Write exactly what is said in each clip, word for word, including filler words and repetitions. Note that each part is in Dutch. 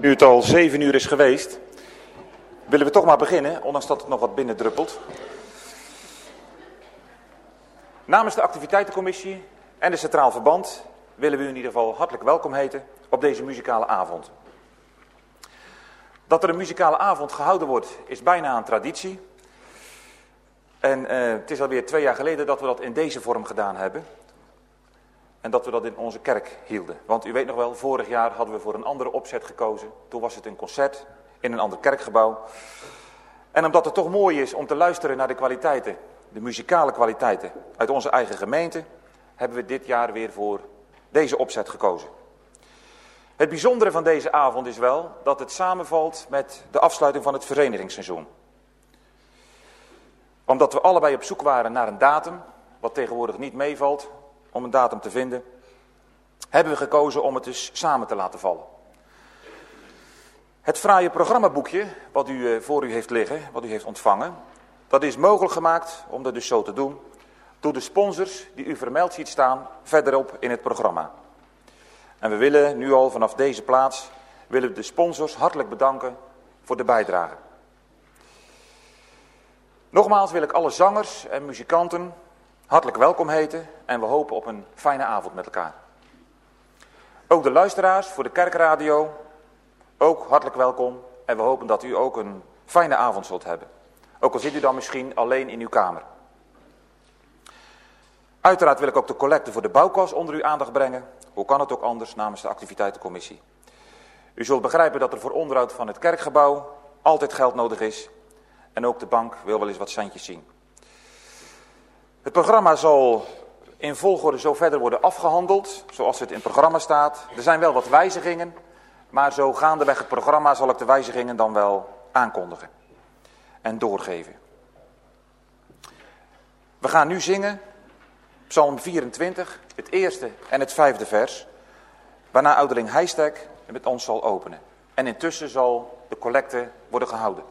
Nu het al zeven uur is geweest, willen we toch maar beginnen, ondanks dat het nog wat binnendruppelt. Namens de activiteitencommissie en de Centraal Verband willen we u in ieder geval hartelijk welkom heten op deze muzikale avond. Dat er een muzikale avond gehouden wordt is bijna een traditie. En uh, het is alweer twee jaar geleden dat we dat in deze vorm gedaan hebben. En dat we dat in onze kerk hielden. Want u weet nog wel, vorig jaar hadden we voor een andere opzet gekozen. Toen was het een concert in een ander kerkgebouw. En omdat het toch mooi is om te luisteren naar de kwaliteiten, de muzikale kwaliteiten uit onze eigen gemeente, hebben we dit jaar weer voor deze opzet gekozen. Het bijzondere van deze avond is wel dat het samenvalt met de afsluiting van het verenigingsseizoen. Omdat we allebei op zoek waren naar een datum, wat tegenwoordig niet meevalt om een datum te vinden, hebben we gekozen om het dus samen te laten vallen. Het fraaie programmaboekje wat u voor u heeft liggen, wat u heeft ontvangen, dat is mogelijk gemaakt om dat dus zo te doen door de sponsors die u vermeld ziet staan verderop in het programma. En we willen nu al vanaf deze plaats, willen we de sponsors hartelijk bedanken voor de bijdrage. Nogmaals wil ik alle zangers en muzikanten hartelijk welkom heten en we hopen op een fijne avond met elkaar. Ook de luisteraars voor de kerkradio, ook hartelijk welkom en we hopen dat u ook een fijne avond zult hebben. Ook al zit u dan misschien alleen in uw kamer. Uiteraard wil ik ook de collecte voor de bouwkas onder uw aandacht brengen. Hoe kan het ook anders namens de activiteitencommissie. U zult begrijpen dat er voor onderhoud van het kerkgebouw altijd geld nodig is. En ook de bank wil wel eens wat centjes zien. Het programma zal in volgorde zo verder worden afgehandeld, zoals het in het programma staat. Er zijn wel wat wijzigingen, maar zo gaandeweg het programma zal ik de wijzigingen dan wel aankondigen en doorgeven. We gaan nu zingen Psalm vierentwintig, het eerste en het vijfde vers, waarna ouderling Heijstek met ons zal openen. En intussen zal de collecte worden gehouden.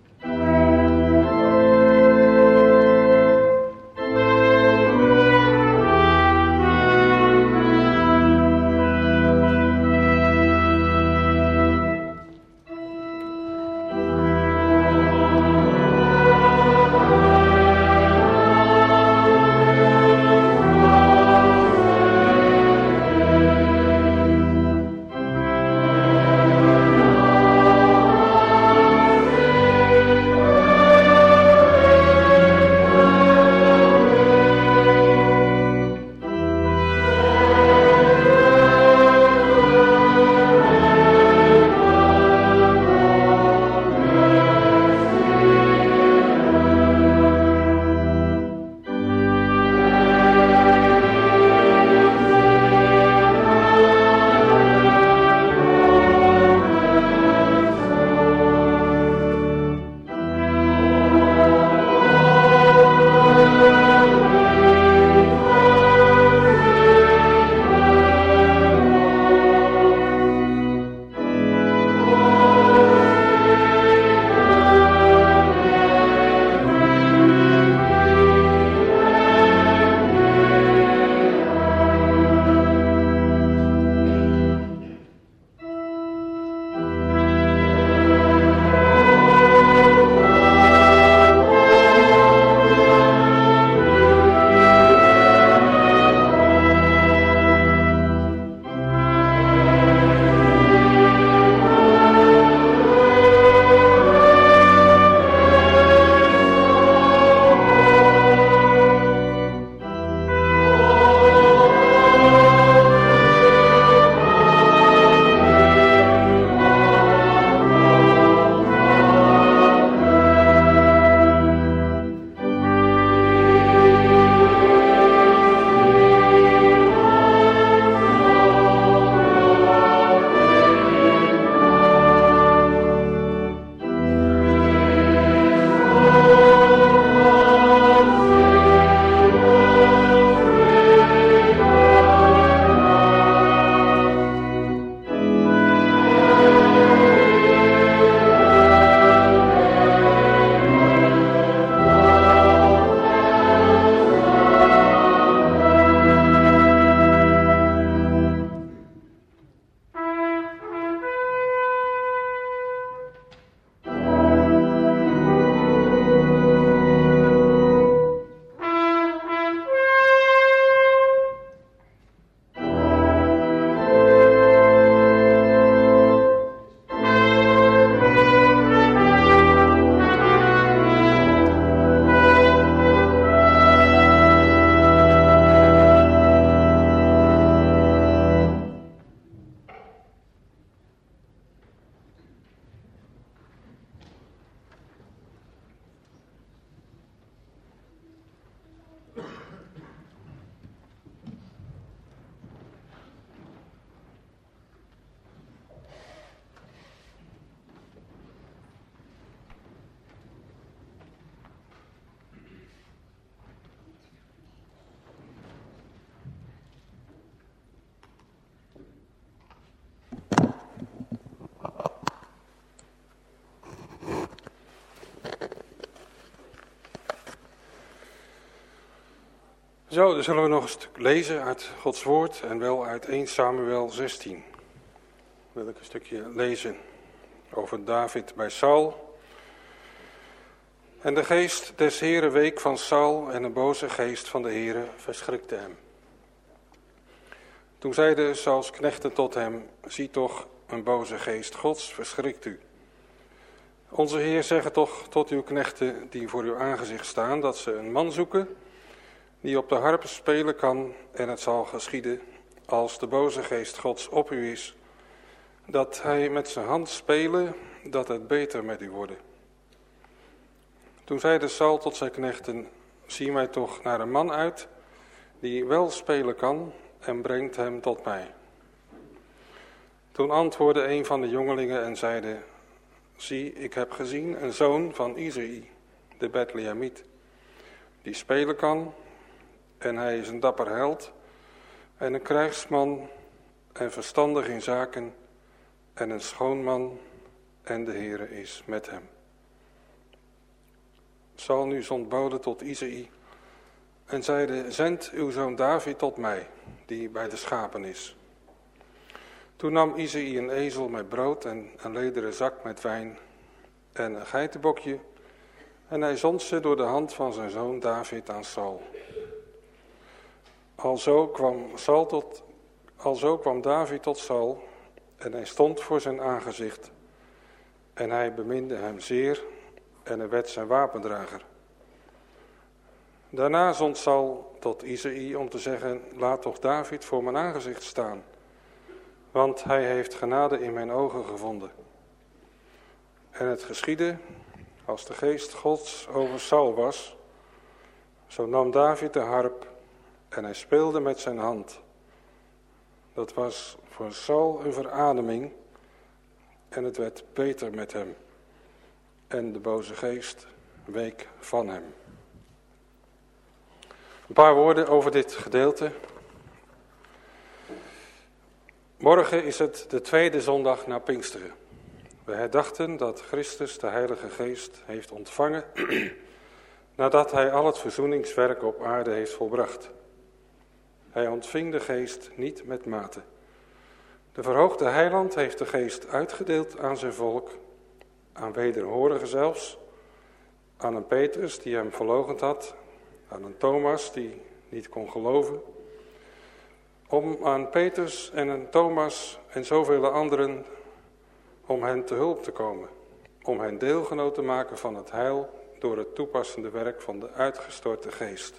Thank Zo, dan zullen we nog een stuk lezen uit Gods woord en wel uit eerste Samuel zestien. Wil ik een stukje lezen over David bij Saul. En de geest des Heren week van Saul en een boze geest van de Heren verschrikte hem. Toen zeiden Sauls knechten tot hem, zie toch, een boze geest Gods verschrikt u. Onze Heer zegt toch tot uw knechten die voor uw aangezicht staan, dat ze een man zoeken die op de harp spelen kan, en het zal geschieden, als de boze geest Gods op u is, dat hij met zijn hand spelen, dat het beter met u worden. Toen zeide Saul tot zijn knechten, zie mij toch naar een man uit, die wel spelen kan, en brengt hem tot mij. Toen antwoordde een van de jongelingen en zeide, zie, ik heb gezien een zoon van Isaï, de Bethlehemiet, die spelen kan, en hij is een dapper held, en een krijgsman, en verstandig in zaken, en een schoonman, en de Heere is met hem. Saul nu zond bode tot Isaï, en zeide, zend uw zoon David tot mij, die bij de schapen is. Toen nam Isaï een ezel met brood en een lederen zak met wijn en een geitenbokje, en hij zond ze door de hand van zijn zoon David aan Saul. Alzo kwam, Saul tot, alzo kwam David tot Saul, en hij stond voor zijn aangezicht, en hij beminde hem zeer, en hij werd zijn wapendrager. Daarna zond Saul tot Isaï om te zeggen, laat toch David voor mijn aangezicht staan, want hij heeft genade in mijn ogen gevonden. En het geschiedde, als de geest Gods over Saul was, zo nam David de harp en hij speelde met zijn hand. Dat was voor Saul een verademing en het werd beter met hem. En de boze geest week van hem. Een paar woorden over dit gedeelte. Morgen is het de tweede zondag na Pinksteren. We herdachten dat Christus de Heilige Geest heeft ontvangen nadat hij al het verzoeningswerk op aarde heeft volbracht. Hij ontving de Geest niet met mate. De verhoogde Heiland heeft de Geest uitgedeeld aan zijn volk, aan wederhorigen zelfs, aan een Petrus die hem verloochend had, aan een Thomas die niet kon geloven, om aan Petrus en een Thomas en zoveel anderen, om hen te hulp te komen, om hen deelgenoot te maken van het heil door het toepassende werk van de uitgestorte Geest.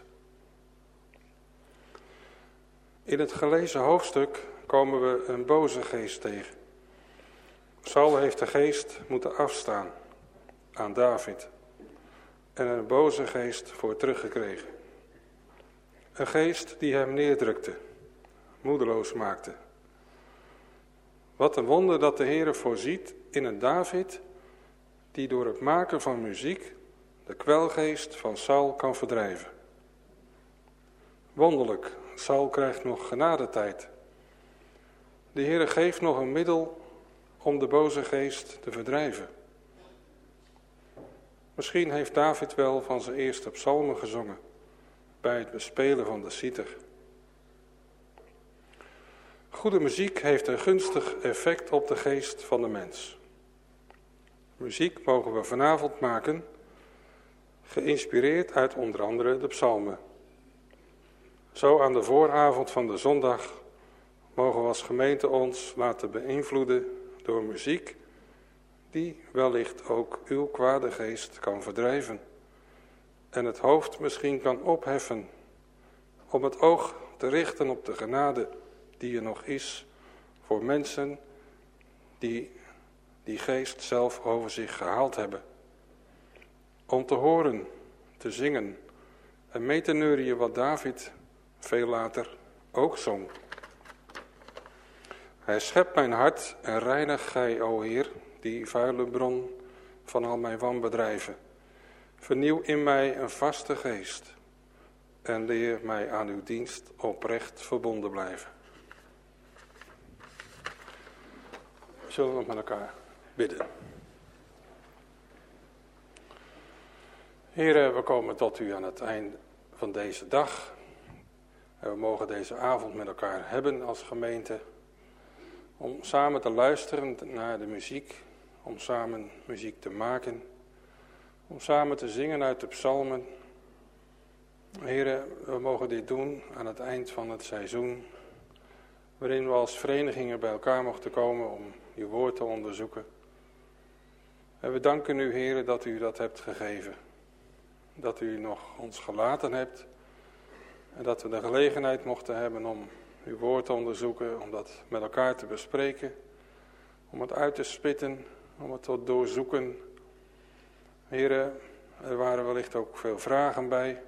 In het gelezen hoofdstuk komen we een boze geest tegen. Saul heeft de geest moeten afstaan aan David en een boze geest voor teruggekregen. Een geest die hem neerdrukte, moedeloos maakte. Wat een wonder dat de Heere voorziet in een David die door het maken van muziek de kwelgeest van Saul kan verdrijven. Wonderlijk, Saul krijgt nog genadetijd. De Heere geeft nog een middel om de boze geest te verdrijven. Misschien heeft David wel van zijn eerste psalmen gezongen bij het bespelen van de citer. Goede muziek heeft een gunstig effect op de geest van de mens. Muziek mogen we vanavond maken, geïnspireerd uit onder andere de psalmen. Zo aan de vooravond van de zondag mogen we als gemeente ons laten beïnvloeden door muziek die wellicht ook uw kwade geest kan verdrijven en het hoofd misschien kan opheffen om het oog te richten op de genade die er nog is voor mensen die die geest zelf over zich gehaald hebben. Om te horen, te zingen en mee te neurien wat David veel later ook zong. Hij schept mijn hart en reinig gij, o Heer, die vuile bron van al mijn wanbedrijven. Vernieuw in mij een vaste geest en leer mij aan uw dienst oprecht verbonden blijven. Zullen we nog met elkaar bidden. Heere, we komen tot u aan het eind van deze dag. En we mogen deze avond met elkaar hebben als gemeente. Om samen te luisteren naar de muziek. Om samen muziek te maken. Om samen te zingen uit de psalmen. Heren, we mogen dit doen aan het eind van het seizoen. Waarin we als verenigingen bij elkaar mochten komen om uw woord te onderzoeken. En we danken u, heren, dat u dat hebt gegeven. Dat u nog ons gelaten hebt. En dat we de gelegenheid mochten hebben om uw woord te onderzoeken. Om dat met elkaar te bespreken. Om het uit te spitten. Om het te doorzoeken. Heren, er waren wellicht ook veel vragen bij.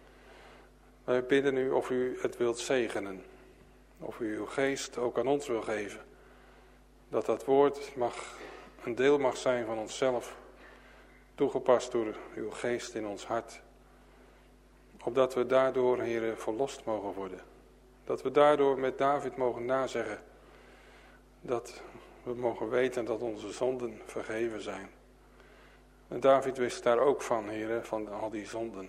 Wij bidden u of u het wilt zegenen. Of u uw geest ook aan ons wil geven. Dat dat woord mag, een deel mag zijn van onszelf. Toegepast door uw geest in ons hart. Opdat we daardoor, heren, verlost mogen worden. Dat we daardoor met David mogen nazeggen. Dat we mogen weten dat onze zonden vergeven zijn. En David wist daar ook van, heren, van al die zonden.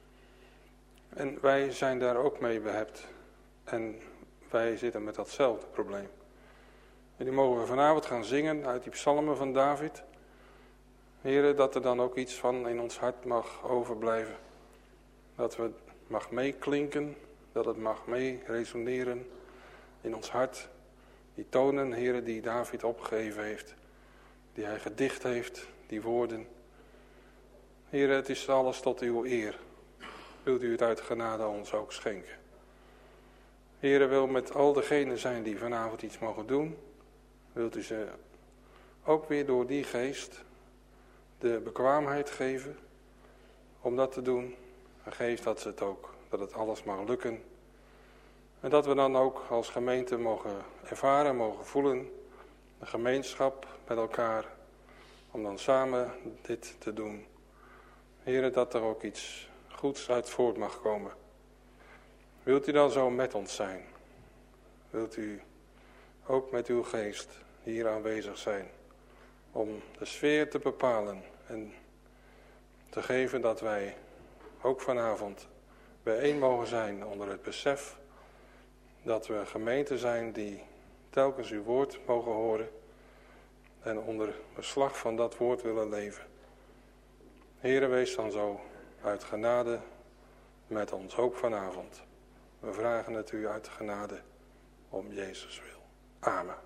En wij zijn daar ook mee behept. En wij zitten met datzelfde probleem. En die mogen we vanavond gaan zingen uit die psalmen van David. Heren, dat er dan ook iets van in ons hart mag overblijven. Dat we mag meeklinken, dat het mag mee resoneren in ons hart. Die tonen, heren, die David opgegeven heeft. Die hij gedicht heeft, die woorden. Heren, het is alles tot uw eer. Wilt u het uit genade ons ook schenken. Heren, wil met al degenen zijn die vanavond iets mogen doen. Wilt u ze ook weer door die geest de bekwaamheid geven om dat te doen. En geef dat ze het ook, dat het alles mag lukken. En dat we dan ook als gemeente mogen ervaren, mogen voelen. De gemeenschap met elkaar. Om dan samen dit te doen. Heren, dat er ook iets goeds uit voort mag komen. Wilt u dan zo met ons zijn? Wilt u ook met uw geest hier aanwezig zijn? Om de sfeer te bepalen en te geven dat wij ook vanavond bijeen mogen zijn onder het besef dat we een gemeente zijn die telkens uw woord mogen horen en onder beslag van dat woord willen leven. Heere, wees dan zo uit genade met ons ook vanavond. We vragen het u uit genade om Jezus wil. Amen.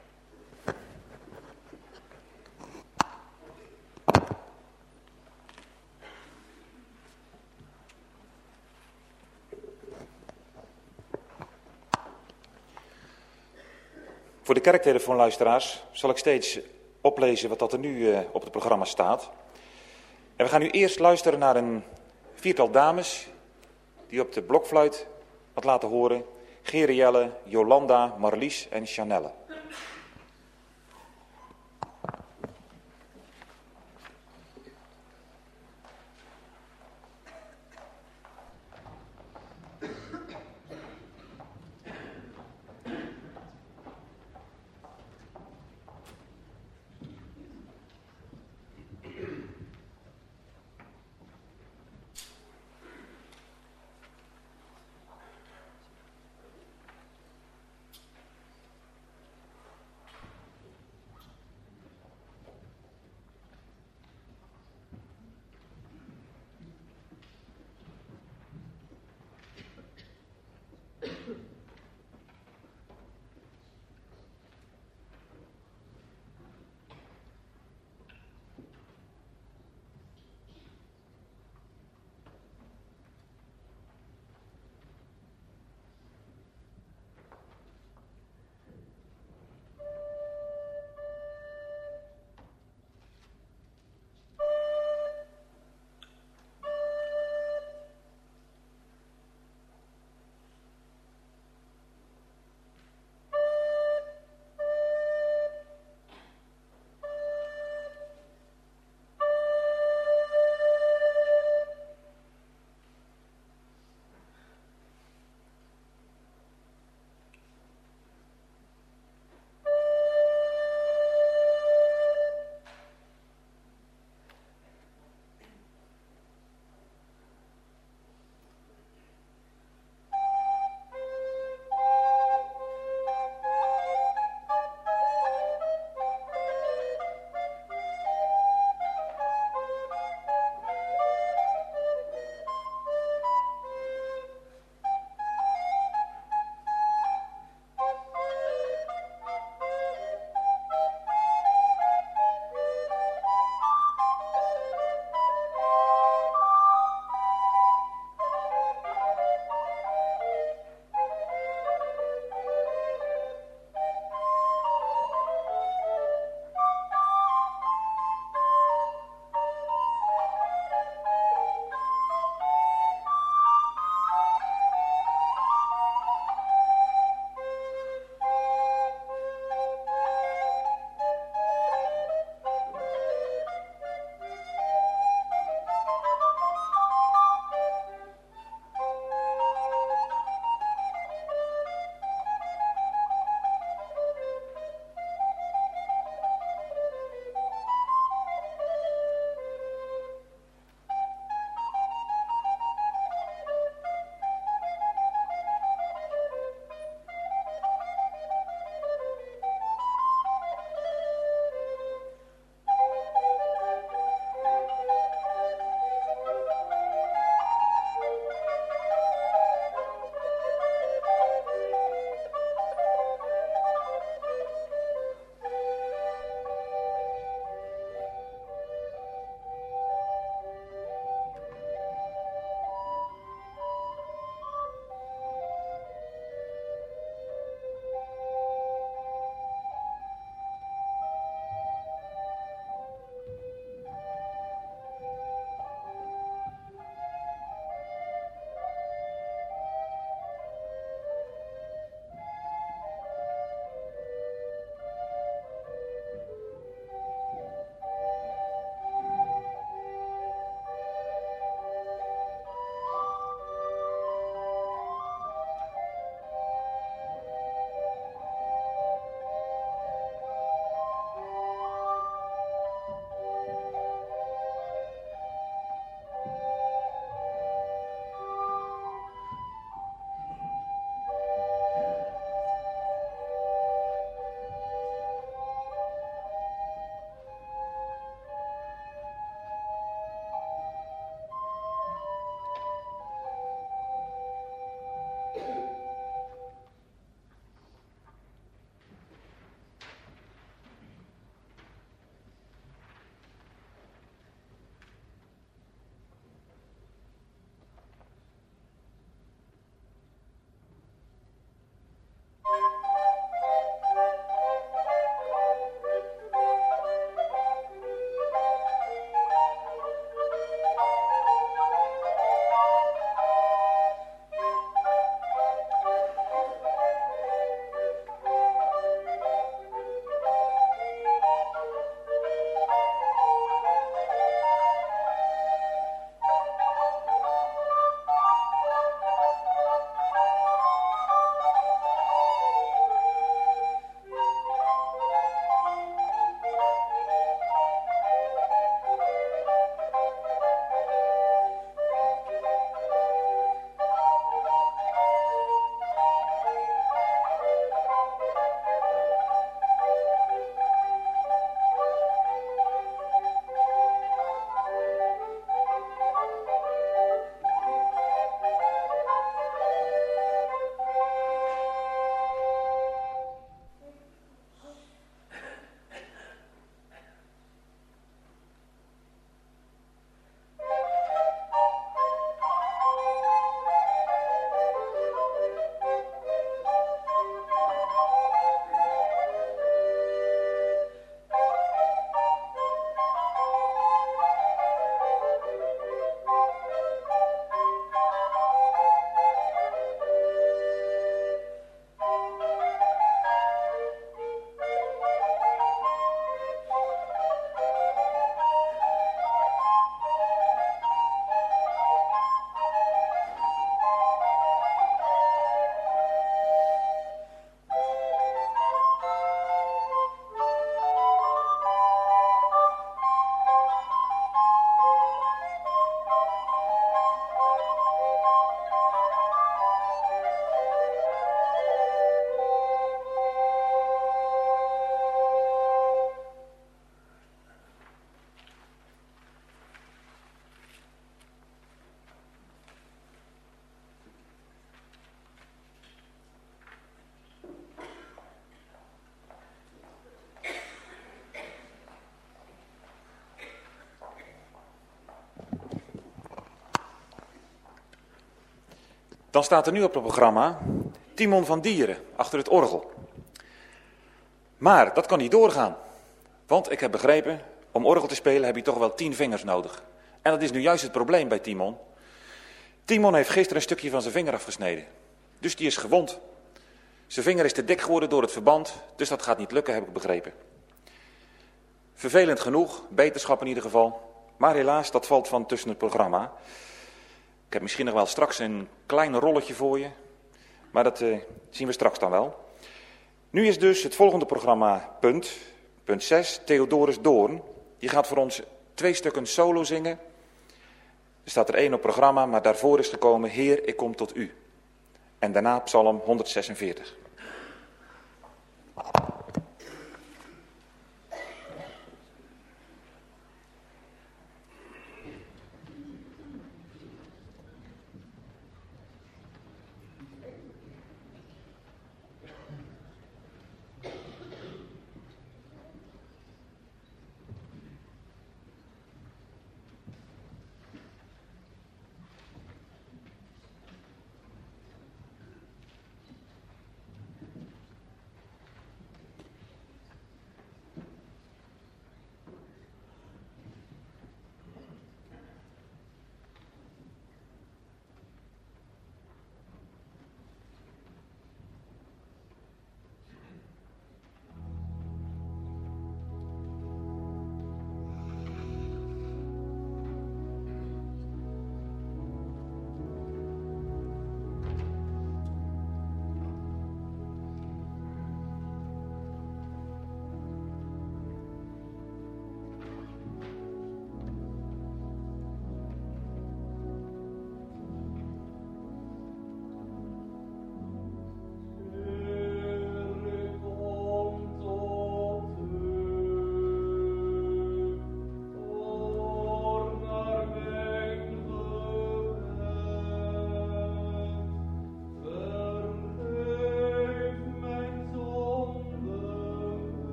Voor de kerktelefoonluisteraars zal ik steeds oplezen wat dat er nu uh, op het programma staat. En we gaan nu eerst luisteren naar een viertal dames die op de blokfluit wat laten horen. Gerielle, Jolanda, Marlies en Chanelle. Dan staat er nu op het programma Timon van Dieren achter het orgel. Maar dat kan niet doorgaan. Want ik heb begrepen, om orgel te spelen heb je toch wel tien vingers nodig. En dat is nu juist het probleem bij Timon. Timon heeft gisteren een stukje van zijn vinger afgesneden. Dus die is gewond. Zijn vinger is te dik geworden door het verband, dus dat gaat niet lukken, heb ik begrepen. Vervelend genoeg, beterschap in ieder geval. Maar helaas, dat valt van tussen het programma. Ik heb misschien nog wel straks een klein rolletje voor je. Maar dat uh, zien we straks dan wel. Nu is dus het volgende programma punt, punt zes, Theodorus Doorn. Die gaat voor ons twee stukken solo zingen. Er staat er één op programma, maar daarvoor is gekomen Heer, ik kom tot u. En daarna Psalm honderdzesenveertig.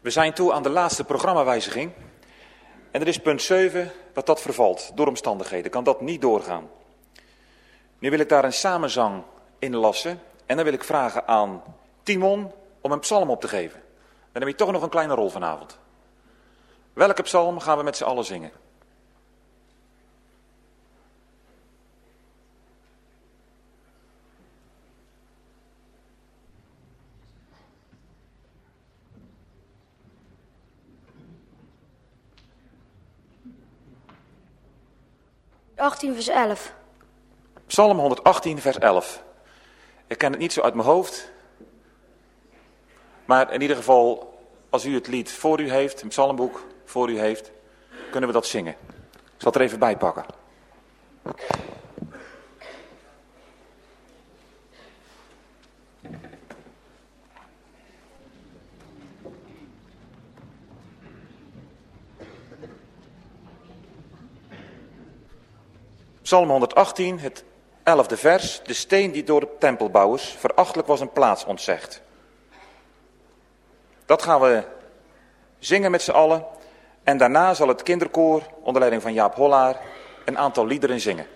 We zijn toe aan de laatste programmawijziging. En er is punt zeven, dat dat vervalt. Door omstandigheden kan dat niet doorgaan. Nu wil ik daar een samenzang in lassen. En dan wil ik vragen aan Timon om een psalm op te geven. Dan heb je toch nog een kleine rol vanavond. Welke psalm gaan we met z'n allen zingen? achttien vers elf. Psalm honderdachttien vers elf. Ik ken het niet zo uit mijn hoofd. Maar in ieder geval, als u het lied voor u heeft, een psalmboek voor u heeft, kunnen we dat zingen. Ik zal het er even bij pakken. Psalm honderdachttien, het elfde vers. De steen die door de tempelbouwers verachtelijk was een plaats ontzegd. Dat gaan we zingen met z'n allen. En daarna zal het kinderkoor onder leiding van Jaap Hollaar een aantal liederen zingen.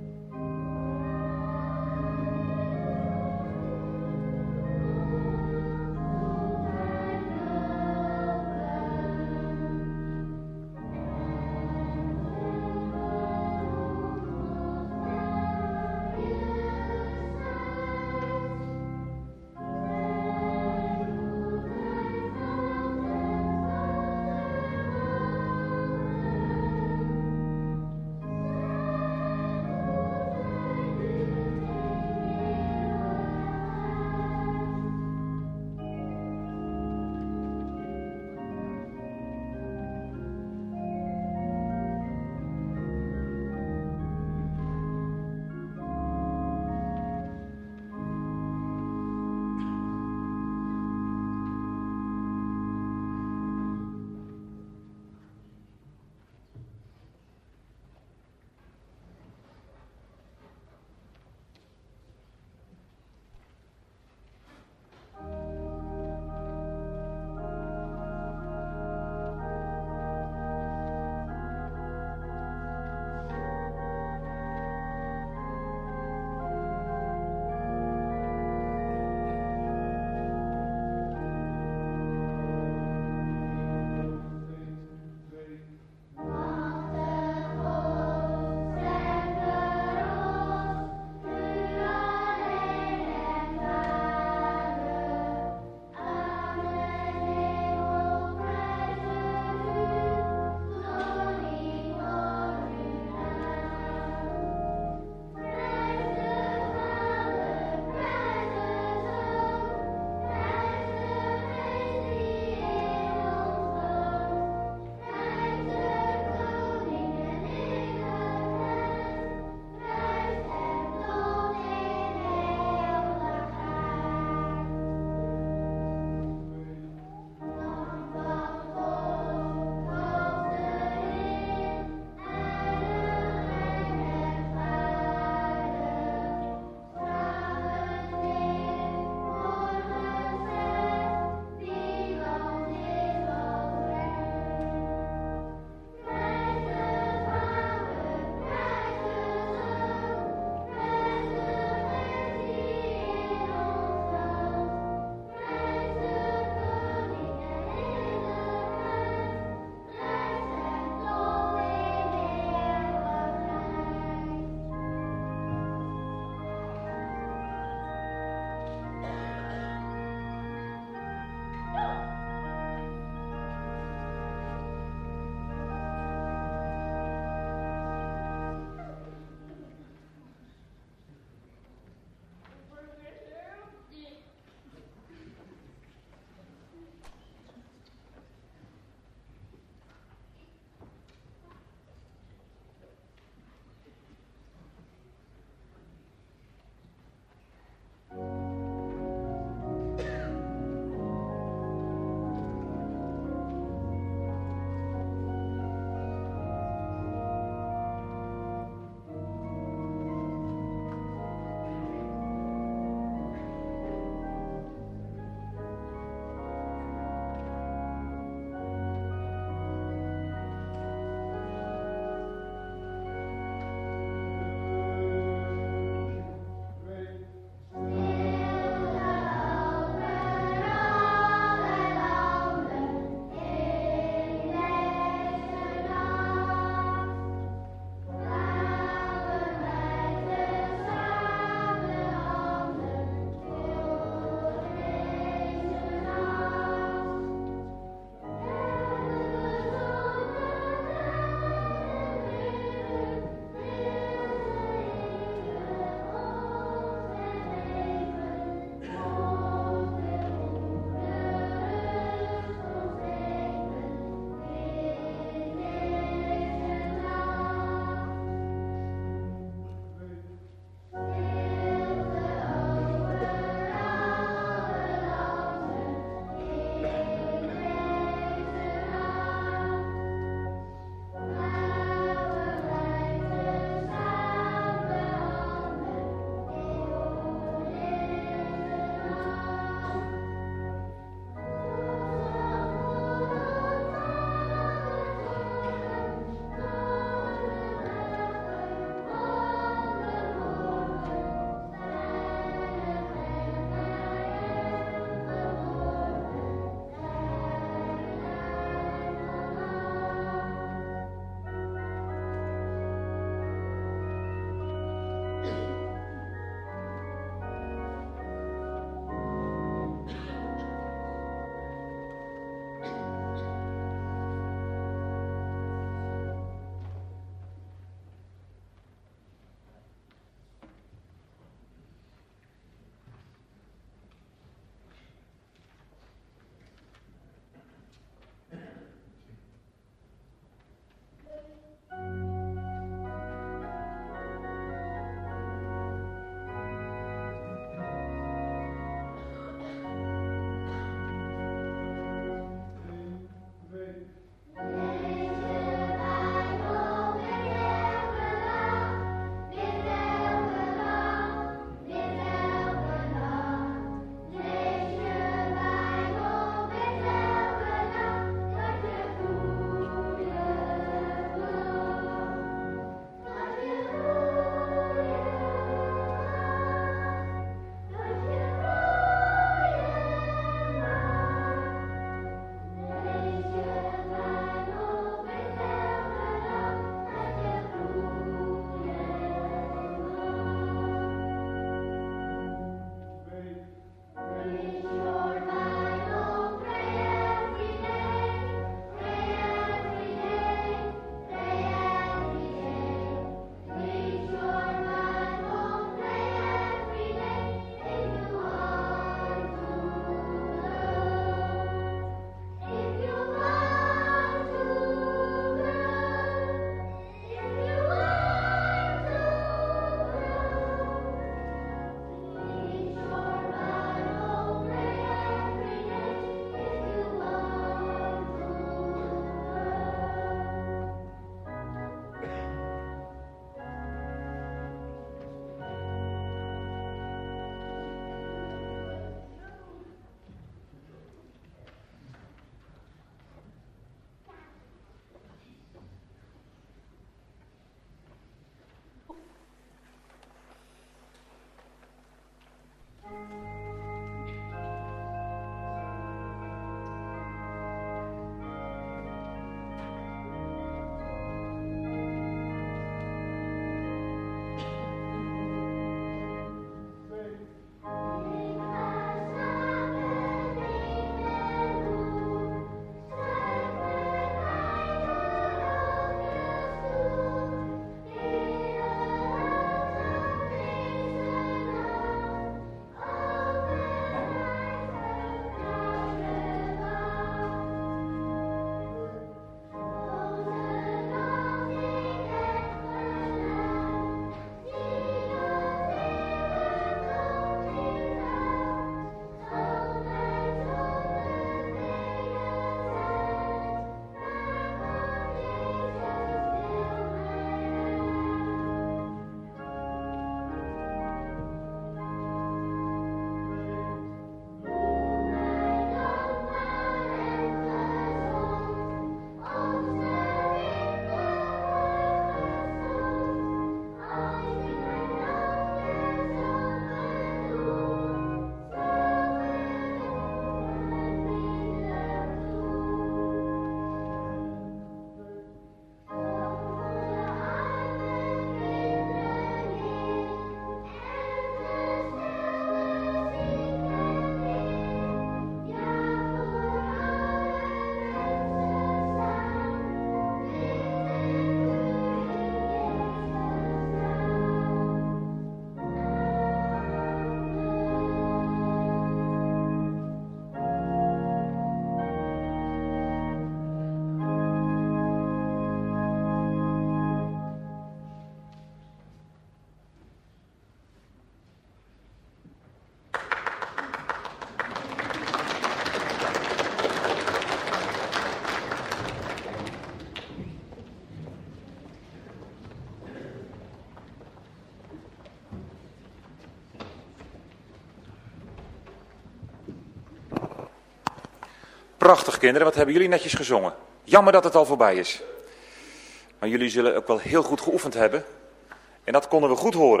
Prachtig, kinderen. Wat hebben jullie netjes gezongen. Jammer dat het al voorbij is. Maar jullie zullen ook wel heel goed geoefend hebben. En dat konden we goed horen.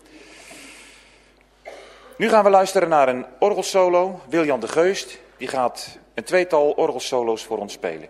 Nu gaan we luisteren naar een orgelsolo. Wiljan de Geust, die gaat een tweetal orgelsolo's voor ons spelen.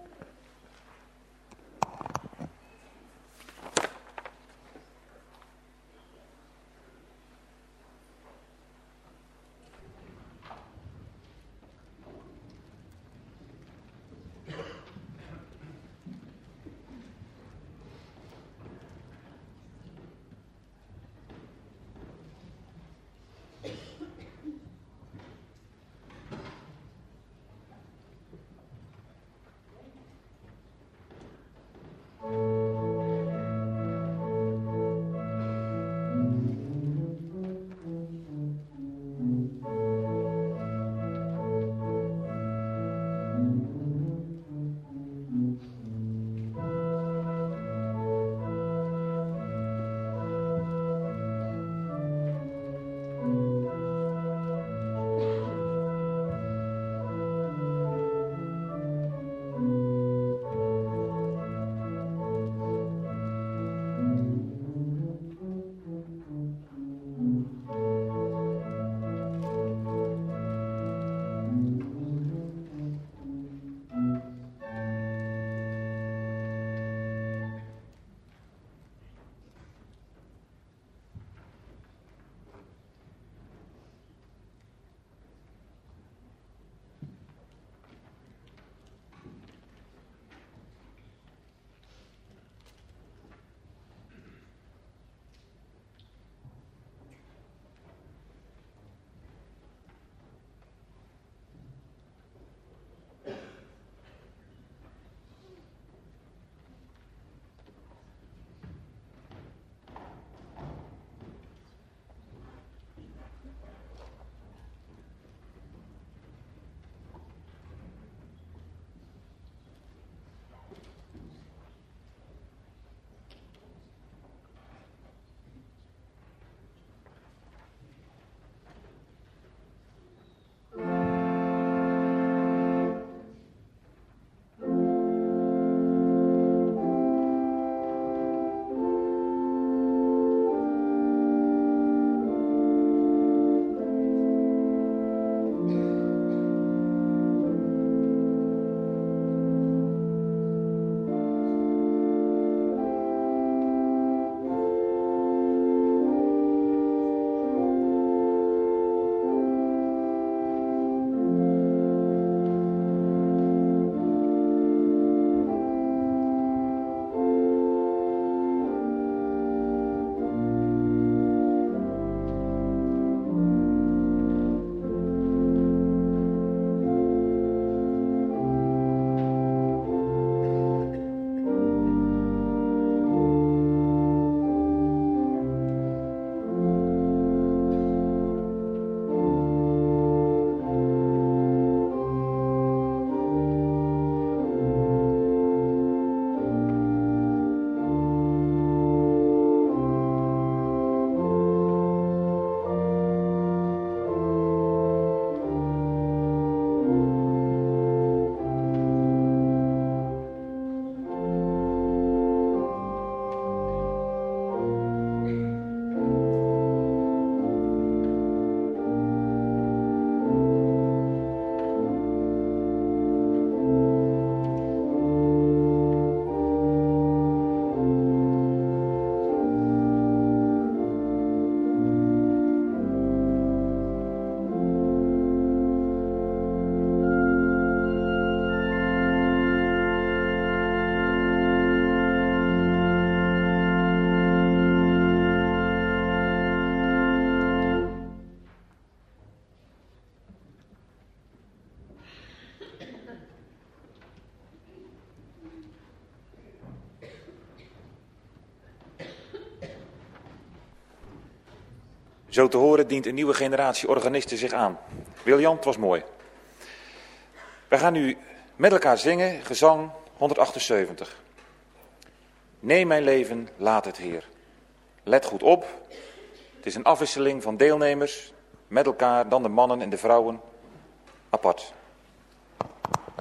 Zo te horen dient een nieuwe generatie organisten zich aan. Wiljan, het was mooi. Wij gaan nu met elkaar zingen, gezang honderdachtenzeventig. Neem mijn leven, laat het Heer. Let goed op, het is een afwisseling van deelnemers, met elkaar, dan de mannen en de vrouwen, apart.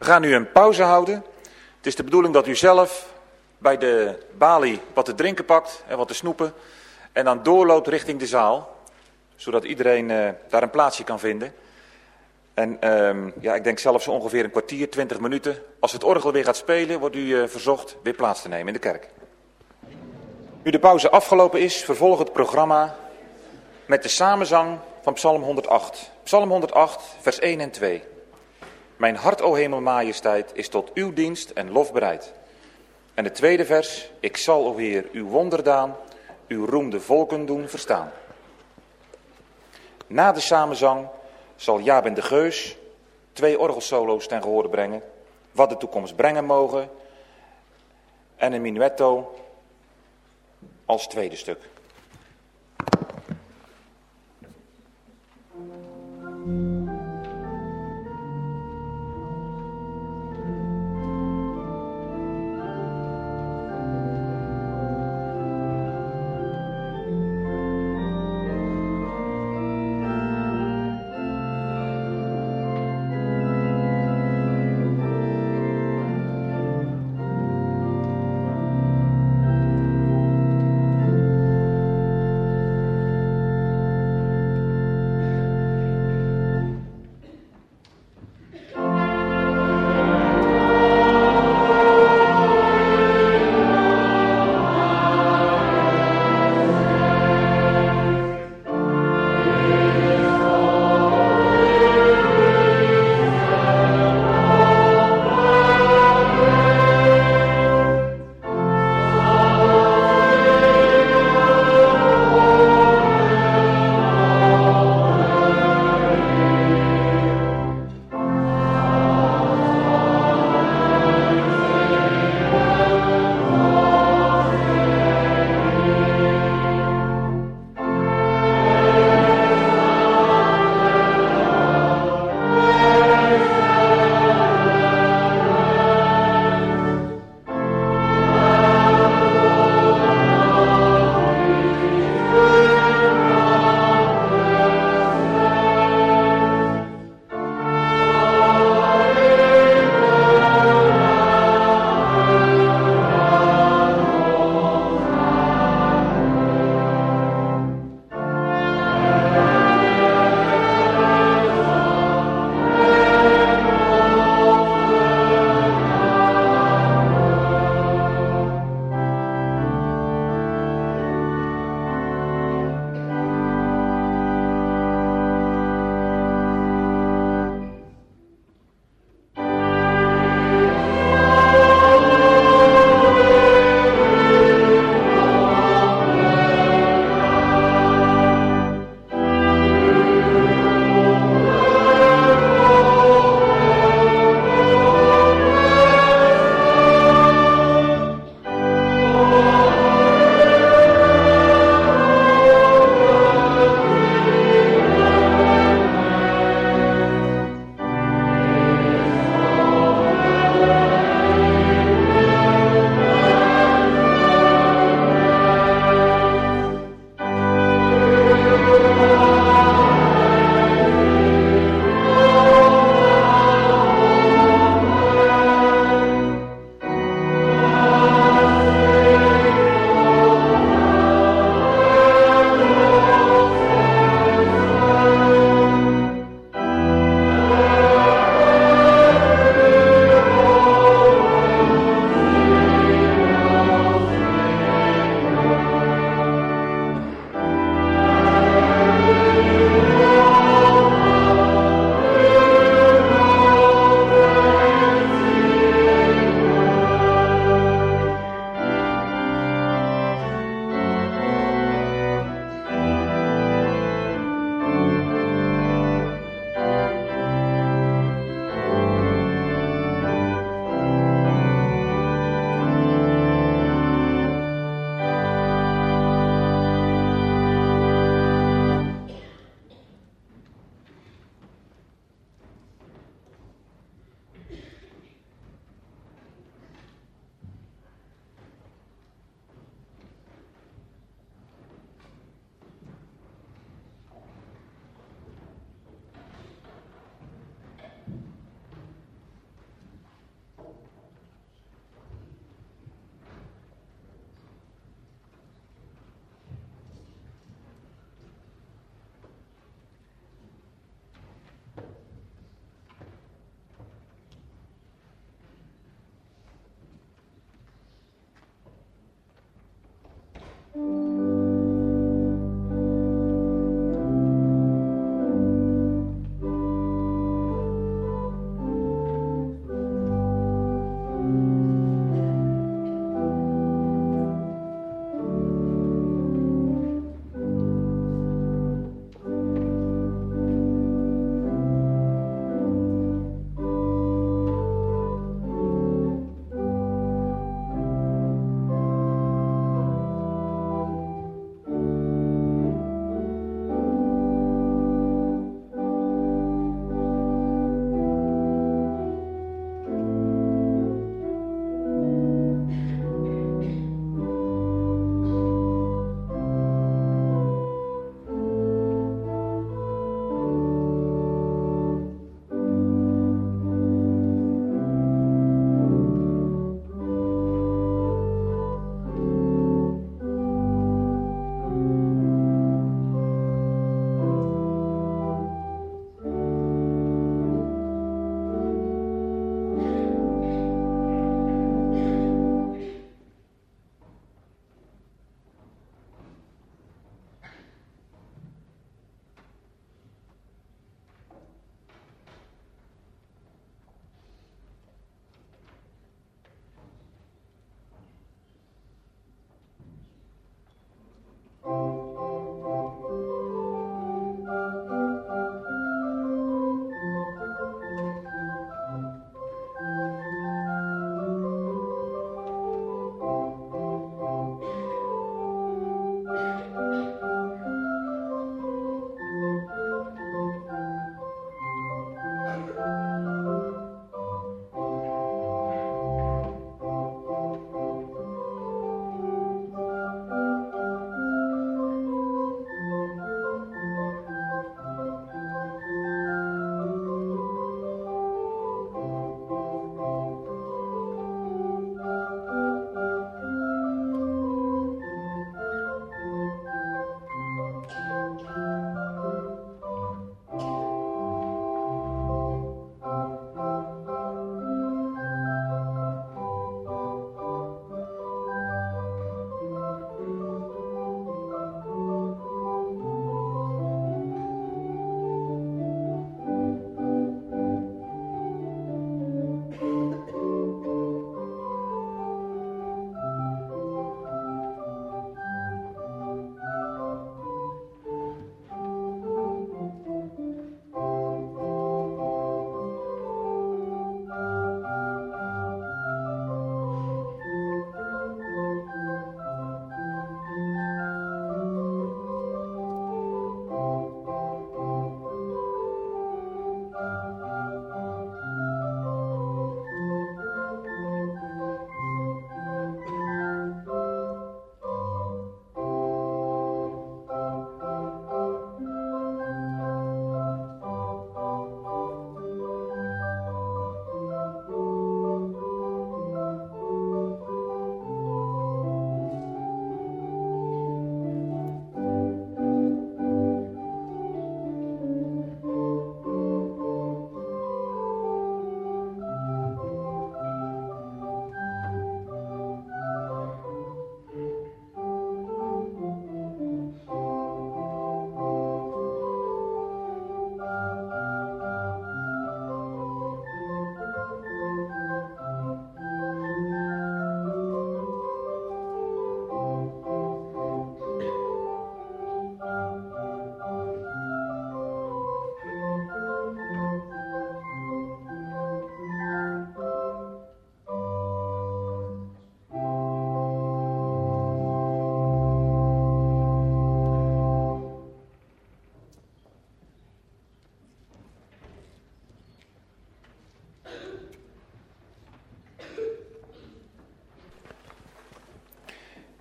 We gaan nu een pauze houden. Het is de bedoeling dat u zelf bij de balie wat te drinken pakt en wat te snoepen. En dan doorloopt richting de zaal. Zodat iedereen uh, daar een plaatsje kan vinden. En um, ja, ik denk zelfs zo ongeveer een kwartier, twintig minuten. Als het orgel weer gaat spelen, wordt u uh, verzocht weer plaats te nemen in de kerk. Nu de pauze afgelopen is, vervolgt het programma met de samenzang van Psalm honderdacht. Psalm honderdacht, vers één en twee. Mijn hart, o hemel, majesteit, is tot uw dienst en lof bereid. En het tweede vers, ik zal, o Heer, uw wonderdaan, uw roem de volken doen verstaan. Na de samenzang zal Jaben de Geus twee orgelsolo's ten gehore brengen, wat de toekomst brengen mogen, en een minuetto als tweede stuk.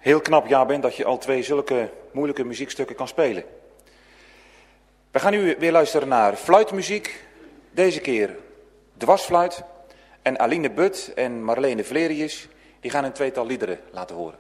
heel knap, ja, Ben, dat je al twee zulke moeilijke muziekstukken kan spelen. We gaan nu weer luisteren naar fluitmuziek. Deze keer dwarsfluit. En Aline But en Marlene Vlerius, die gaan een tweetal liederen laten horen.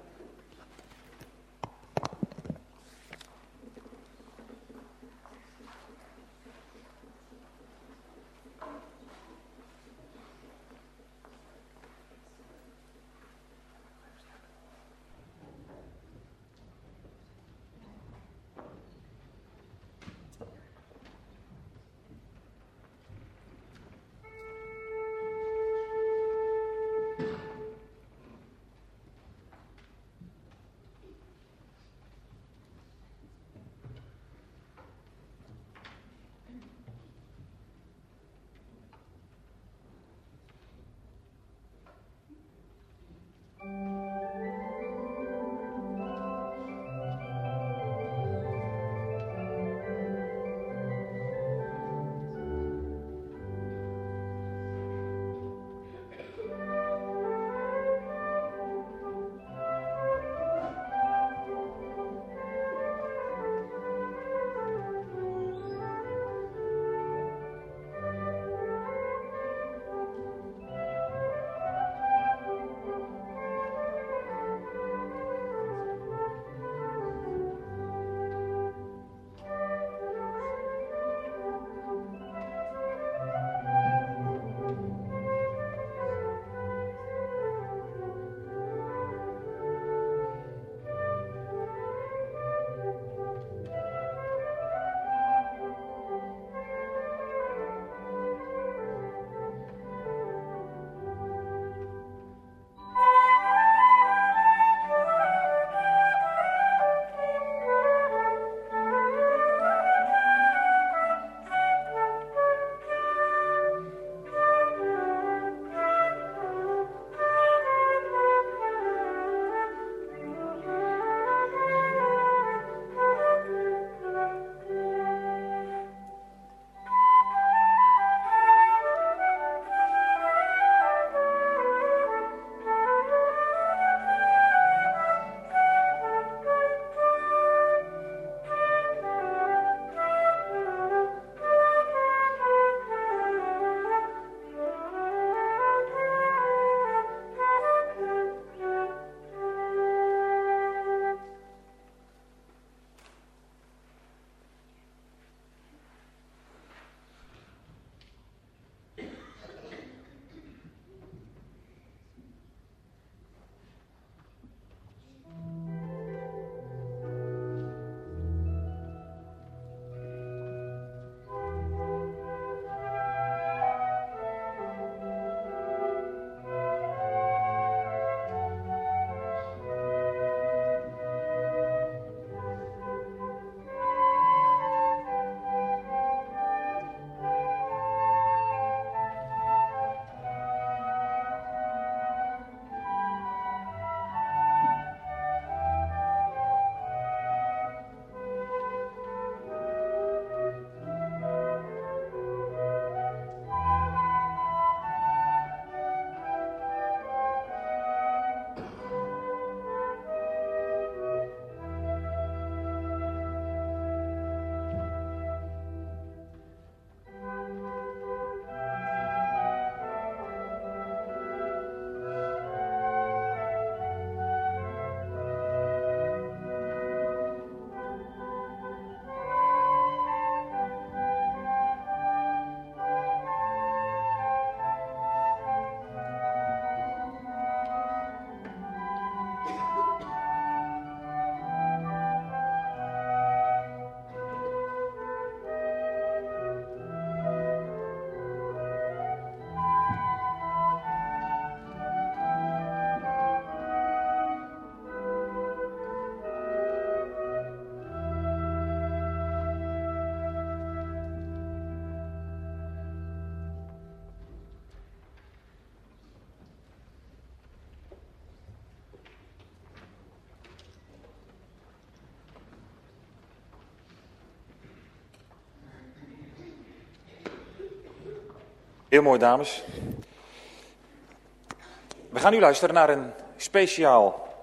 Heel mooi, dames. We gaan nu luisteren naar een speciaal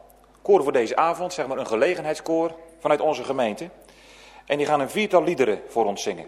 koor voor deze avond, zeg maar een gelegenheidskoor vanuit onze gemeente. En die gaan een viertal liederen voor ons zingen.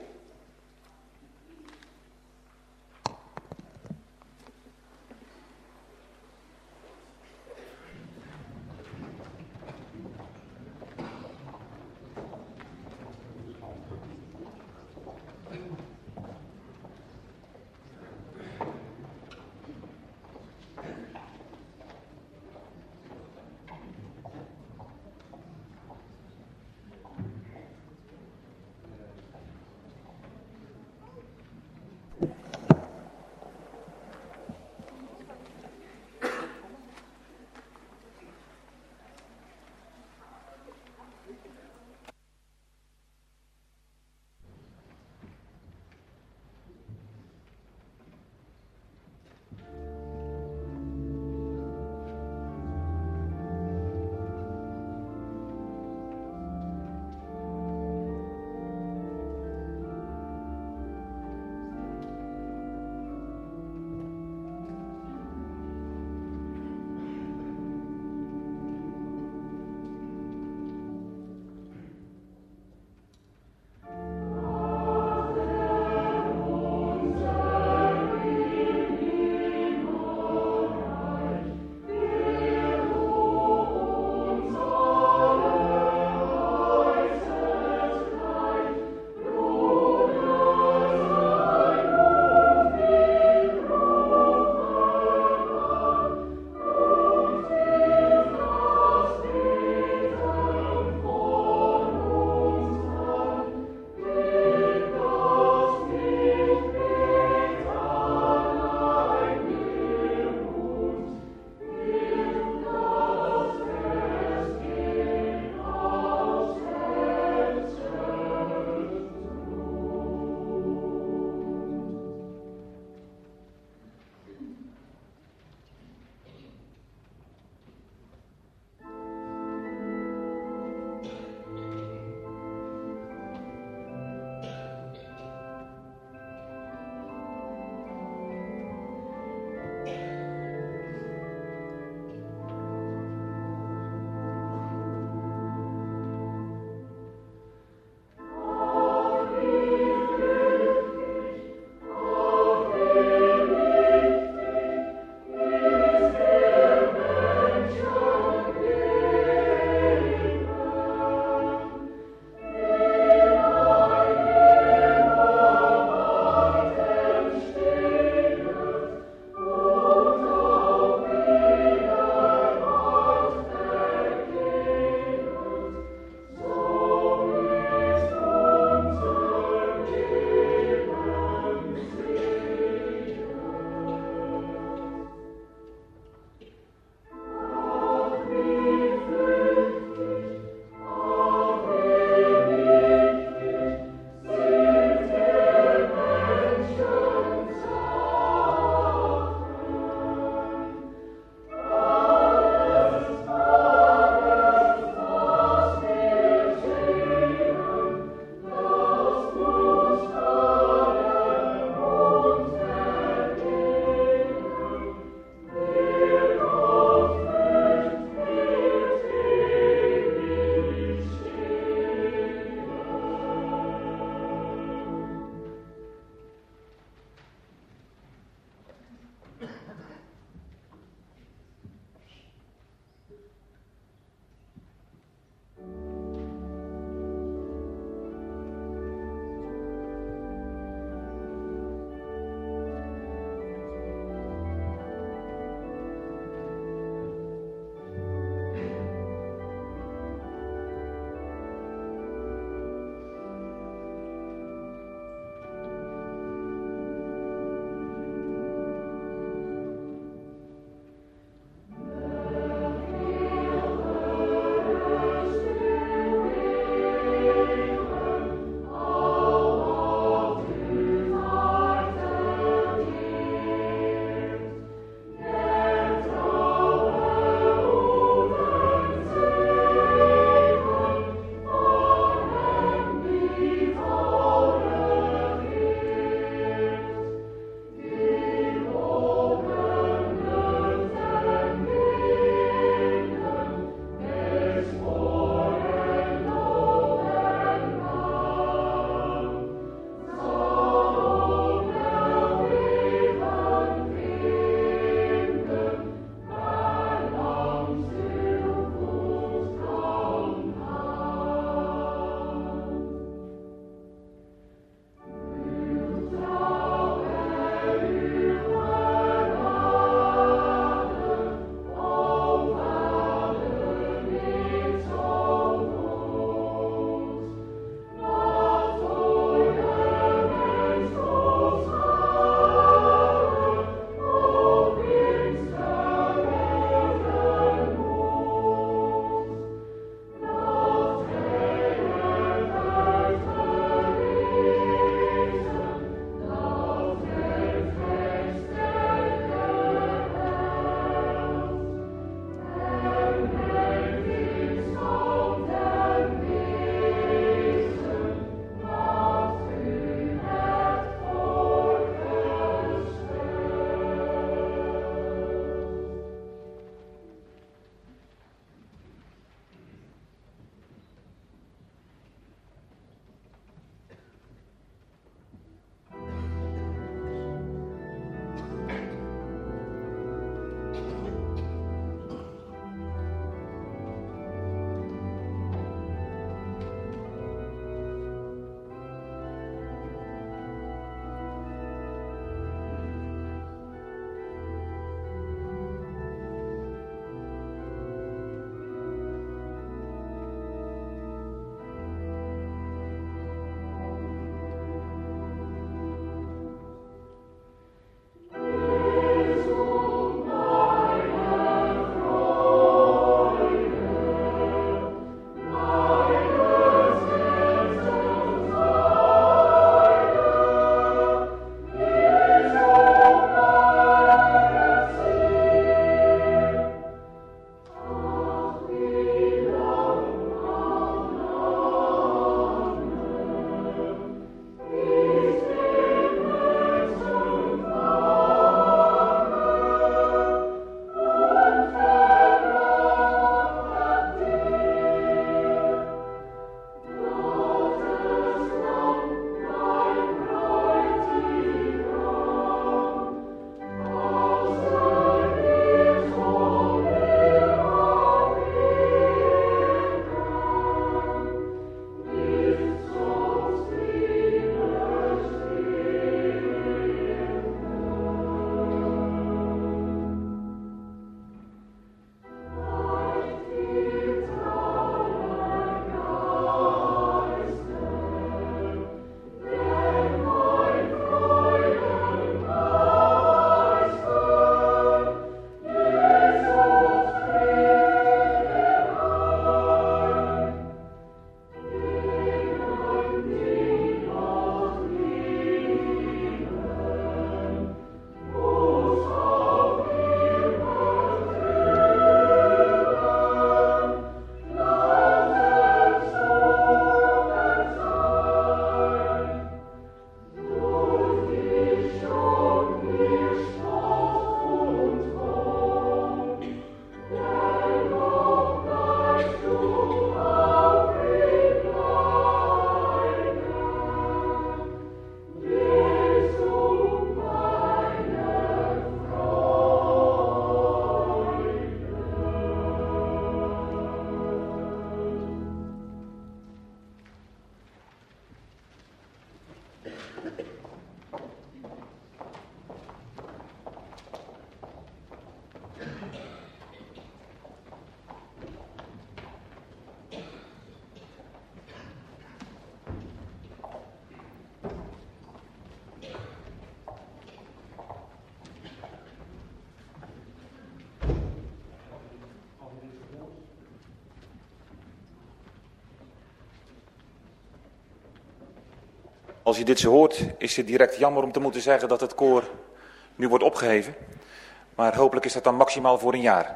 Als je dit zo hoort, is het direct jammer om te moeten zeggen dat het koor nu wordt opgeheven. Maar hopelijk is dat dan maximaal voor een jaar.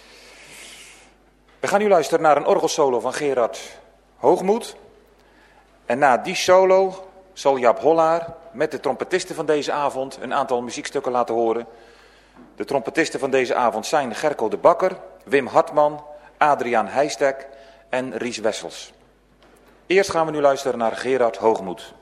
We gaan nu luisteren naar een orgelsolo van Gerard Hoogmoed. En na die solo zal Jaap Hollaar met de trompetisten van deze avond een aantal muziekstukken laten horen. De trompetisten van deze avond zijn Gerco de Bakker, Wim Hartman, Adriaan Heijstek en Ries Wessels. Eerst gaan we nu luisteren naar Gerard Hoogmoed.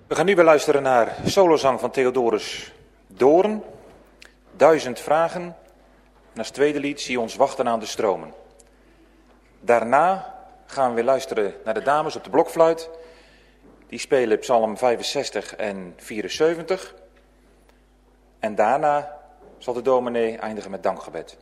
We gaan nu weer luisteren naar solozang van Theodorus Doorn. Duizend vragen. En als tweede lied zie je ons wachten aan de stromen. Daarna gaan we weer luisteren naar de dames op de blokfluit. Die spelen psalm vijfenzestig en vierenzeventig. En daarna zal de dominee eindigen met dankgebed.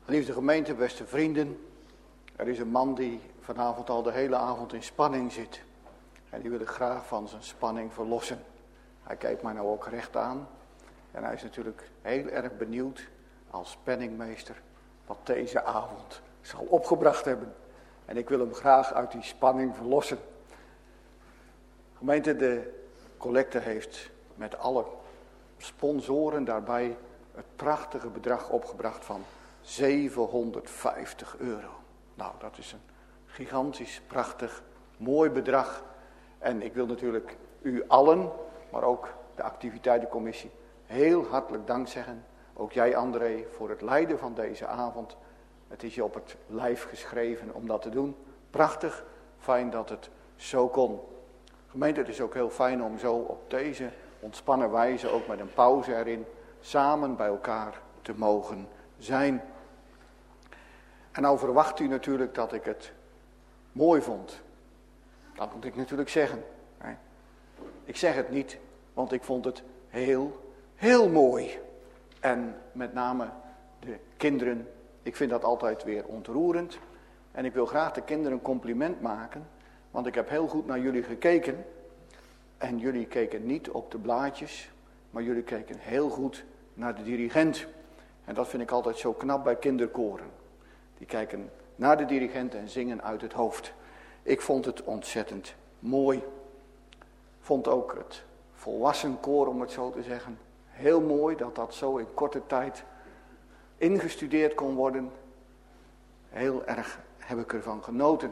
Liefde gemeente, beste vrienden, er is een man die vanavond al de hele avond in spanning zit. En die wil ik graag van zijn spanning verlossen. Hij kijkt mij nou ook recht aan. En hij is natuurlijk heel erg benieuwd als penningmeester wat deze avond zal opgebracht hebben. En ik wil hem graag uit die spanning verlossen. Gemeente, de collecte heeft met alle sponsoren daarbij het prachtige bedrag opgebracht van zevenhonderdvijftig euro. Nou, dat is een gigantisch, prachtig, mooi bedrag. En ik wil natuurlijk u allen, maar ook de activiteitencommissie, heel hartelijk dank zeggen. Ook jij, André, voor het leiden van deze avond. Het is je op het lijf geschreven om dat te doen. Prachtig, fijn dat het zo kon. Gemeente, het is ook heel fijn om zo op deze ontspannen wijze, ook met een pauze erin, samen bij elkaar te mogen zijn. En nou verwacht u natuurlijk dat ik het mooi vond. Dat moet ik natuurlijk zeggen. Ik zeg het niet, want ik vond het heel, heel mooi. En met name de kinderen, ik vind dat altijd weer ontroerend. En ik wil graag de kinderen een compliment maken, want ik heb heel goed naar jullie gekeken. En jullie keken niet op de blaadjes, maar jullie keken heel goed naar de dirigent. En dat vind ik altijd zo knap bij kinderkoren. Die kijken naar de dirigent en zingen uit het hoofd. Ik vond het ontzettend mooi. Vond ook het volwassen koor, om het zo te zeggen, heel mooi dat dat zo in korte tijd ingestudeerd kon worden. Heel erg heb ik ervan genoten.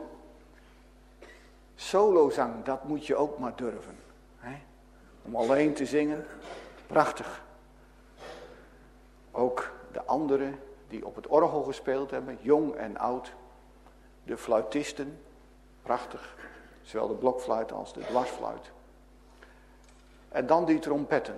Solozang, dat moet je ook maar durven. Hè? Om alleen te zingen, prachtig. Ook de anderen die op het orgel gespeeld hebben, jong en oud. De fluitisten, prachtig. Zowel de blokfluit als de dwarsfluit. En dan die trompetten.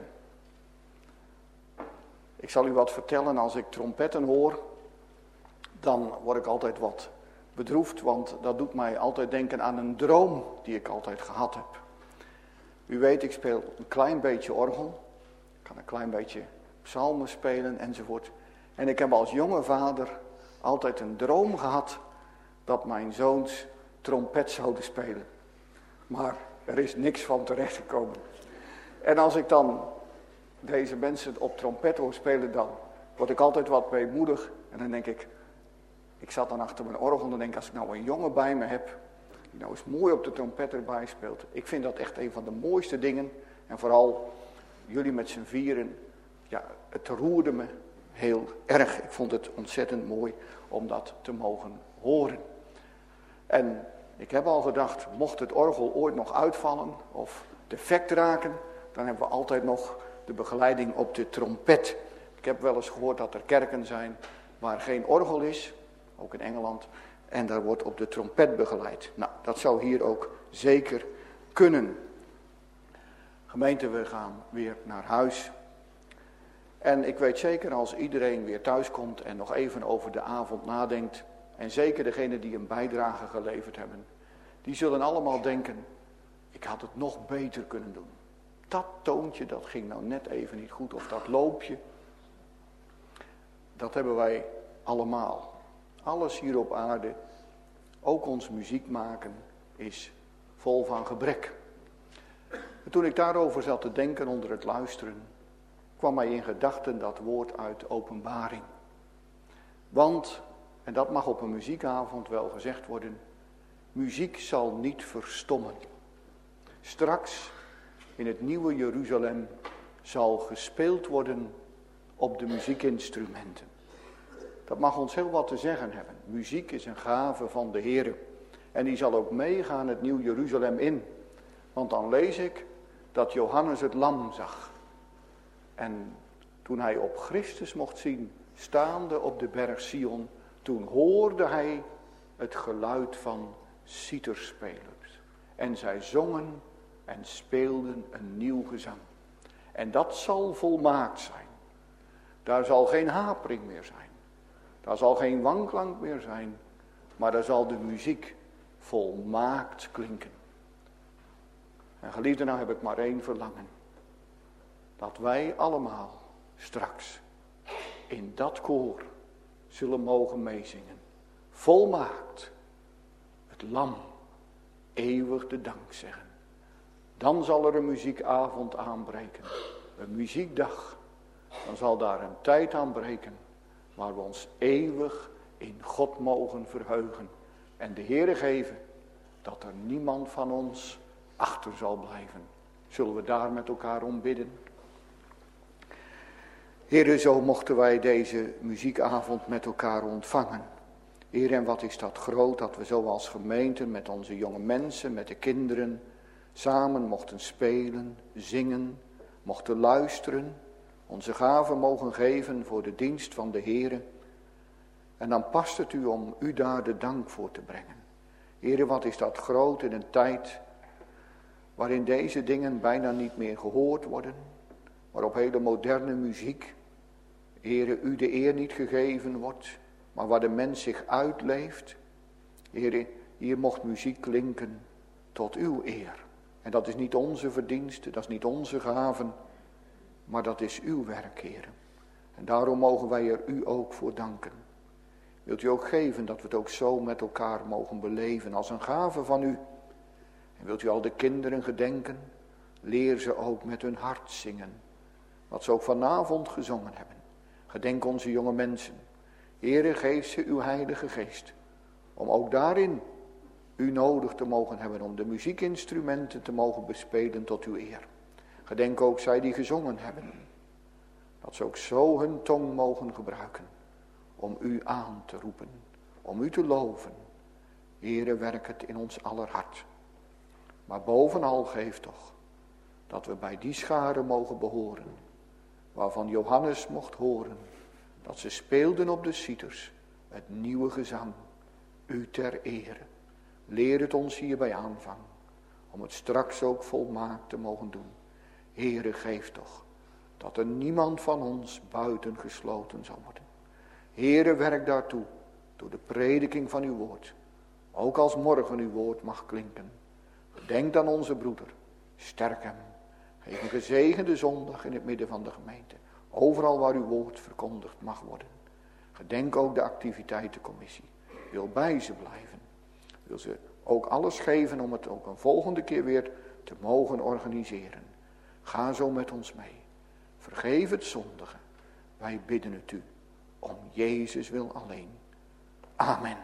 Ik zal u wat vertellen, als ik trompetten hoor, dan word ik altijd wat bedroefd, want dat doet mij altijd denken aan een droom die ik altijd gehad heb. U weet, ik speel een klein beetje orgel, ik kan een klein beetje psalmen spelen enzovoort. En ik heb als jonge vader altijd een droom gehad dat mijn zoons trompet zouden spelen. Maar er is niks van terechtgekomen. En als ik dan deze mensen op trompet hoor spelen, dan word ik altijd wat weemoedig. En dan denk ik, ik zat dan achter mijn orgel en dan denk ik, als ik nou een jongen bij me heb, die nou eens mooi op de trompet erbij speelt. Ik vind dat echt een van de mooiste dingen. En vooral jullie met z'n vieren, ja, het roerde me heel erg. Ik vond het ontzettend mooi om dat te mogen horen. En ik heb al gedacht, mocht het orgel ooit nog uitvallen of defect raken, dan hebben we altijd nog de begeleiding op de trompet. Ik heb wel eens gehoord dat er kerken zijn waar geen orgel is, ook in Engeland, en daar wordt op de trompet begeleid. Nou, dat zou hier ook zeker kunnen. Gemeente, we gaan weer naar huis. En ik weet zeker als iedereen weer thuis komt en nog even over de avond nadenkt, en zeker degenen die een bijdrage geleverd hebben, die zullen allemaal denken, ik had het nog beter kunnen doen. Dat toontje, dat ging nou net even niet goed, of dat loopje. Dat hebben wij allemaal. Alles hier op aarde, ook ons muziek maken, is vol van gebrek. En toen ik daarover zat te denken onder het luisteren, kwam mij in gedachten dat woord uit Openbaring. Want, en dat mag op een muziekavond wel gezegd worden, muziek zal niet verstommen. Straks in het nieuwe Jeruzalem zal gespeeld worden op de muziekinstrumenten. Dat mag ons heel wat te zeggen hebben. Muziek is een gave van de Heere. En die zal ook meegaan het nieuw Jeruzalem in. Want dan lees ik dat Johannes het lam zag. En toen hij op Christus mocht zien, staande op de berg Sion, toen hoorde hij het geluid van citerspelers. En zij zongen en speelden een nieuw gezang. En dat zal volmaakt zijn. Daar zal geen hapering meer zijn. Daar zal geen wanklank meer zijn. Maar daar zal de muziek volmaakt klinken. En geliefden, nou heb ik maar één verlangen. Dat wij allemaal straks in dat koor zullen mogen meezingen. Volmaakt, het lam, eeuwig de dank zeggen. Dan zal er een muziekavond aanbreken, een muziekdag. Dan zal daar een tijd aanbreken waar we ons eeuwig in God mogen verheugen. En de Heere geven dat er niemand van ons achter zal blijven. Zullen we daar met elkaar om bidden? Heere, zo mochten wij deze muziekavond met elkaar ontvangen. Heer, en wat is dat groot dat we zo als gemeente met onze jonge mensen, met de kinderen, samen mochten spelen, zingen, mochten luisteren, onze gaven mogen geven voor de dienst van de Heere. En dan past het u om u daar de dank voor te brengen. Heere, wat is dat groot in een tijd waarin deze dingen bijna niet meer gehoord worden, waarop hele moderne muziek, Heere, u de eer niet gegeven wordt, maar waar de mens zich uitleeft. Heere, hier mocht muziek klinken tot uw eer. En dat is niet onze verdienste, dat is niet onze gaven, maar dat is uw werk, Heere. En daarom mogen wij er u ook voor danken. Wilt u ook geven dat we het ook zo met elkaar mogen beleven als een gave van u. En wilt u al de kinderen gedenken, leer ze ook met hun hart zingen. Wat ze ook vanavond gezongen hebben. Gedenk onze jonge mensen. Heere, geef ze uw heilige geest. Om ook daarin u nodig te mogen hebben om de muziekinstrumenten te mogen bespelen tot uw eer. Gedenk ook zij die gezongen hebben. Dat ze ook zo hun tong mogen gebruiken. Om u aan te roepen. Om u te loven. Heere, werk het in ons aller hart. Maar bovenal geef toch dat we bij die schare mogen behoren. Waarvan Johannes mocht horen. Dat ze speelden op de citers. Het nieuwe gezang. U ter ere. Leer het ons hierbij aanvang. Om het straks ook volmaakt te mogen doen. Heere, geef toch dat er niemand van ons buiten gesloten zal worden. Heere, werk daartoe door de prediking van uw woord. Ook als morgen uw woord mag klinken. Denk aan onze broeder. Sterk hem. Geef een gezegende zondag in het midden van de gemeente. Overal waar uw woord verkondigd mag worden. Gedenk ook de activiteitencommissie. Wil bij ze blijven. Wil ze ook alles geven om het ook een volgende keer weer te mogen organiseren. Ga zo met ons mee. Vergeef het zondige. Wij bidden het u. Om Jezus wil alleen. Amen.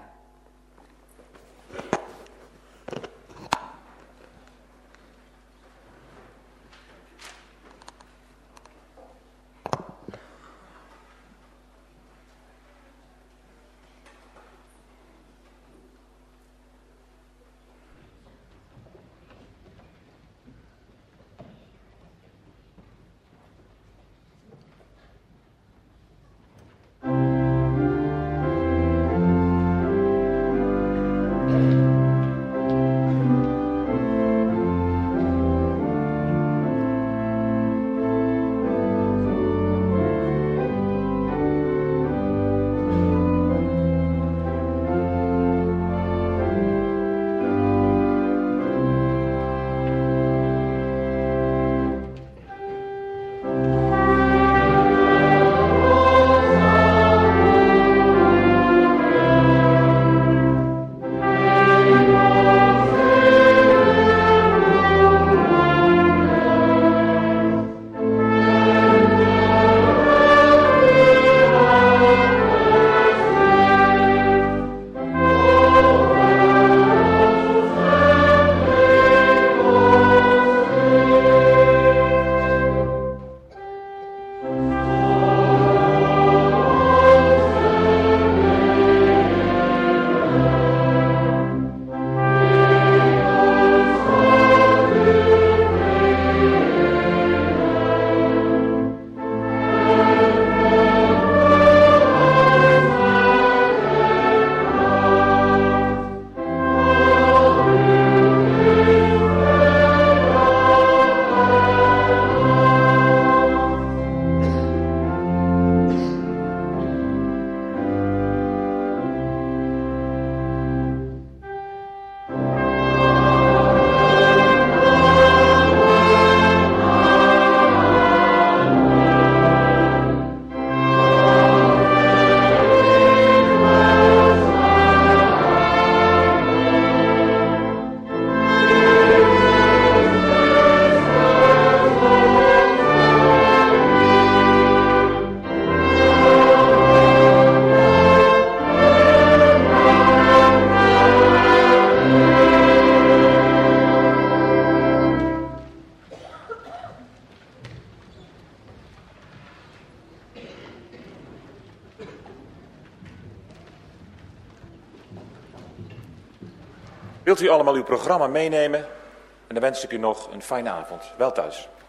Wilt u allemaal uw programma meenemen? En dan wens ik u nog een fijne avond. Wel thuis.